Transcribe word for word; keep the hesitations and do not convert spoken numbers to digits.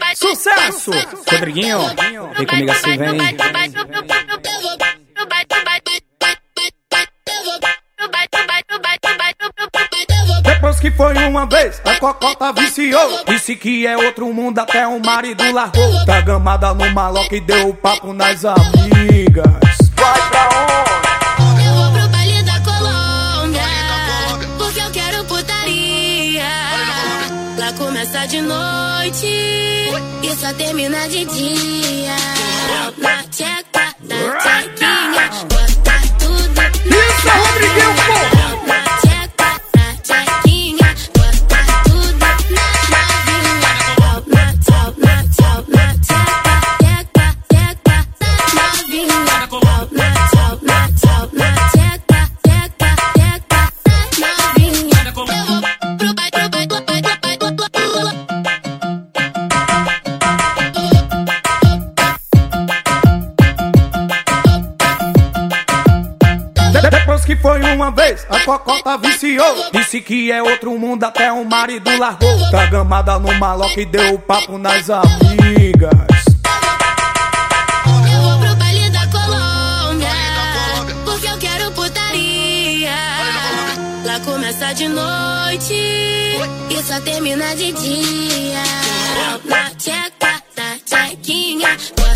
Sucesso! Rodriguinho, vem comigo assim, vem. Depois que foi uma vez, a cocota viciou. Disse que é outro mundo, até o marido largou. Tá gamada no maloca e deu o papo nas amigas. Vai pra onde? Eu vou pro baile da Colômbia, porque eu quero putaria. Lá começa de noite e só termina de dia. Na tcheca, na tchequinha, bota tudo. Isso é Rodriguinho, pô! Depois que foi uma vez, a cocota viciou. Disse que é outro mundo, até o marido largou. Tá gamada no maloca e deu o papo nas amigas. Eu vou pro baile da Colômbia, porque eu quero putaria. Lá começa de noite e só termina de dia. Na tcheca, na tchequinha.